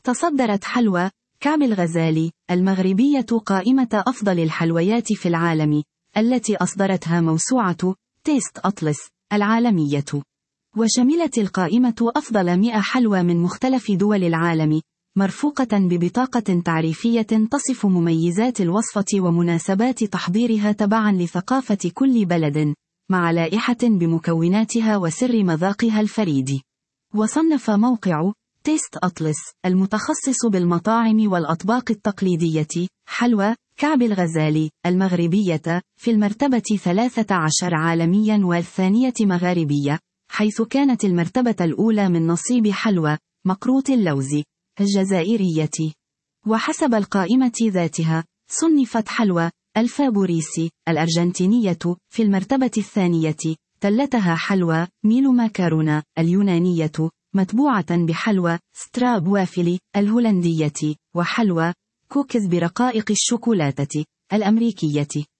تصدرت حلوى كعب الغزال المغربية قائمة أفضل الحلويات في العالم، التي أصدرتها موسوعة تيست أطلس العالمية. وشملت القائمة أفضل 100 حلوى من مختلف دول العالم، مرفوقة ببطاقة تعريفية تصف مميزات الوصفة ومناسبات تحضيرها تبعا لثقافة كل بلد، مع لائحة بمكوناتها وسر مذاقها الفريد. وصنف موقع تيست أطلس المتخصص بالمطاعم والأطباق التقليدية حلوى كعب الغزال المغربية في المرتبة 13 عالميا والثانية مغاربية، حيث كانت المرتبة الأولى من نصيب حلوى مقروط اللوز الجزائرية. وحسب القائمة ذاتها، صنفت حلوى الفابوريسي الأرجنتينية في المرتبة الثانية، تلتها حلوى ميلو ماكارونا اليونانية، متبوعة بحلوى ستراب وافلي الهولندية، وحلوى كوكيز برقائق الشوكولاتة الأمريكية.